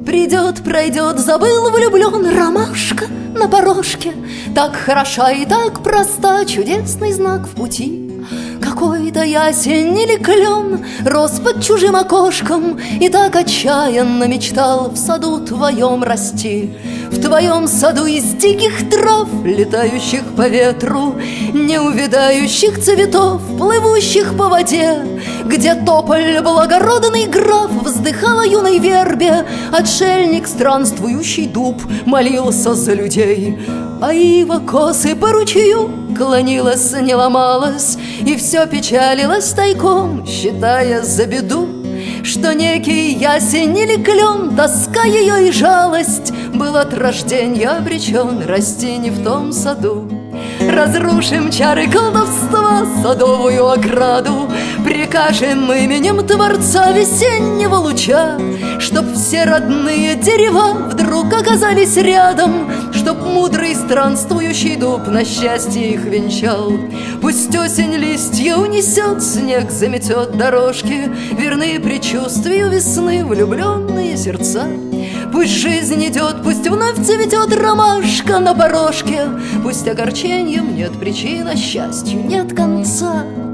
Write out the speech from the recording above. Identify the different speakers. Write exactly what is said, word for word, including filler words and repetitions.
Speaker 1: Придет, пройдет, забыл влюблен ромашка на порожке. Так хороша и так проста, чудесный знак в пути. Какой-то ясень или клен рос под чужим окошком и так отчаянно мечтал в саду твоем расти. В твоем саду из диких трав, летающих по ветру, неувядающих цветов, плывущих по воде, где тополь, благородный граф, вздыхал о юной вербе, отшельник, странствующий дуб, молился за людей. А ива косы по ручью клонилась, не ломалась, и все печалилось тайком, считая за беду, что некий ясень или клен, тоска ее и жалость, был от рождения обречен расти не в том саду. Разрушим чары колдовства, садовую ограду, прикажем именем Творца весеннего луча, чтоб все родные дерева вдруг оказались рядом, чтоб мудрый странствующий дуб на счастье их венчал. Пусть осень листья унесет, снег заметет дорожки, верны предчувствию весны влюбленные сердца. Пусть жизнь идет, пусть вновь цветет ромашка на порожке, пусть огорчением нет причин, а счастью нет конца.